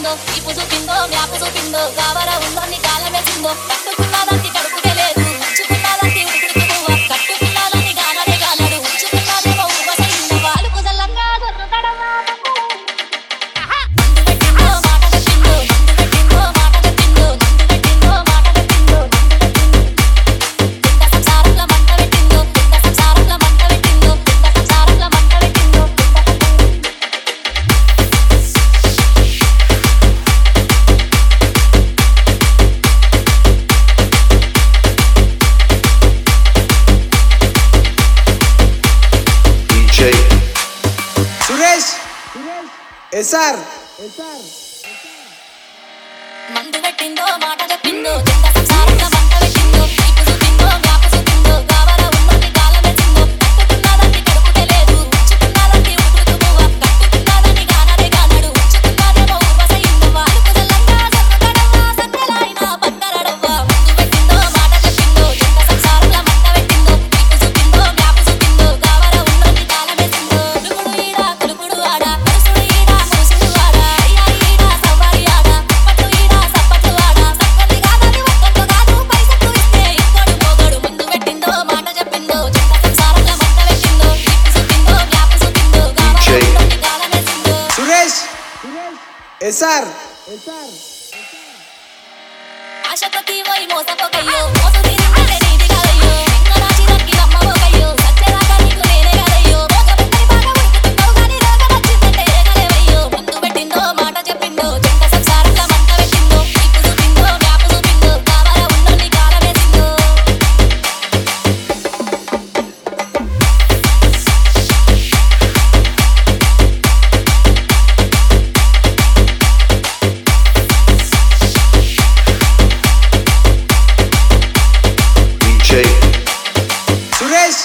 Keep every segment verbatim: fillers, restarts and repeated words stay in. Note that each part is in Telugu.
పెట్టిందో ఇప్పు చూపిందో మ్యాపు చూపిందో కావర ఉందని కాలమేసిందో కట్టుకున్నదానికి కడుపుకే లేదు ఉంచుకున్నదానికి ఉడుకుడుకు పువ్వ కట్టుకున్నదాన్ని గాననే గానడు ఉంచుకున్నదేమో ఉవ్వసైందో వాలుకు జల్లంగా దొరుకుతడమా నందు పెట్టిందో మాట పెట్టిందో నందు పెట్టిందో మాట పెట్టిందో నందు పెట్టిందో మాట పెట్టిందో ఎంత సంసారంలో మంట పెట్టిందో ఎంత సంసారంలో మంట పెట్టిందో ఎంత సంసారంలో మంట పెట్టిందో సురేష్ ఎస్ఆర్ మందు పెట్టిందో మాట చెప్పిందో ఎంత సంసారంలో మంట పెట్టిందో ఇప్పు చూపిందో మ్యాపు చూపిందో కావర ఉందని కాలమేసిందో కట్టుకున్నదాన్ని కడుపుకే లేదు ఉంచుకున్నదాన్ని ఉడుకుడుకు పువ్వ కట్టుకున్నదాన్ని గాననే గానడు ఉంచుకున్నదేమో ఉవ్వసైందో వాలుకు జల్లంగా దొరుకుతడమా సంకలైన బంగారడవ్వ మందు పెట్టిందో మాట చెప్పిందో ఎంత సంసారంలో మంట పెట్టిందో ఇప్పు చూపిందో మ్యాపు చూపిందో కావర ఉందని కాలమేసిందో డుగుడు ఈడ కులుకుడు ఆడ కరుసుడు ఈడ మూసుడు ఆడ అయ్యా ఈడ సవ్వారి ఆడ పట్టు ఈడ సప్పట్లు ఆడ సక్కని కాదని ఒక్కొక్క కాదు పైసలు ఇస్తే ఇంకోడు పోగోడు ముందు పెట్టిందో మాట చెప్పిందో ఎంత సంసారంలో మంట పెట్టిందో ఇప్పు చూపిందో మ్యాపు చూపిందో కావర ఉందని కాలమేసిందో సురేష్ ఎస్ఆర్ ఆశపతి పోయి మోసపోకయ్యో మోసు తీరిందంటే నీది కాదయ్యో లింగరాశి దక్కి అమ్మబోకయ్యో సత్యదాకా నీకు నేనే కాదయ్యో రోగమంతని బాగా ఉడుకుతున్నావు గానీ రోగం వచ్చిందంటే ఏగలేవయ్యో ముందు పెట్టిందో మాట చెప్పిందో జంట సంసారంలో మంట పెట్టిందో ఇప్పు చూపిందో మ్యాపు చూపిందో కావర ఉన్నోని కాలమేసిందో సురేష్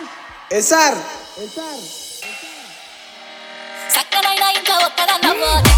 ఎస్ఆర్ సక్కనైన ఇంట్లో ఒక్కదన్నవ్వ